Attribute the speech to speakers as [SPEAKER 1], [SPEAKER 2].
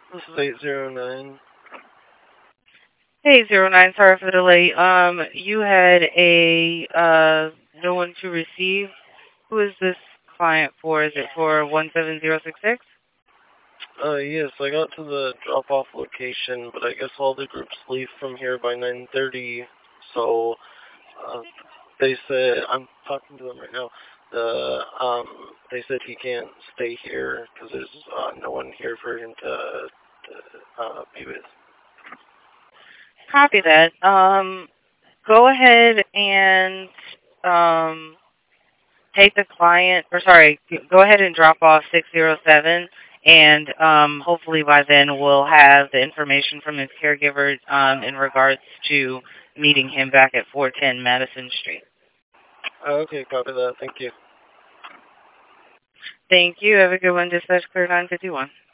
[SPEAKER 1] This is 809.
[SPEAKER 2] Hey, 09, sorry for the delay. You had a no one to receive. Who is this client for? Is it for 17066?
[SPEAKER 1] Yes, I got to the drop-off location, but I guess all the groups leave from here by 9:30. So, uh, they said I'm talking to them right now. They said he can't stay here because there's no one here for him to be with.
[SPEAKER 2] Copy that. Go ahead and um, take the client, or sorry, go ahead and drop off 607, and hopefully by then we'll have the information from his caregiver in regards to meeting him back at 410 Madison Street.
[SPEAKER 1] Okay, copy that. Thank you.
[SPEAKER 2] Thank you. Have a good one. Dispatch clear 951.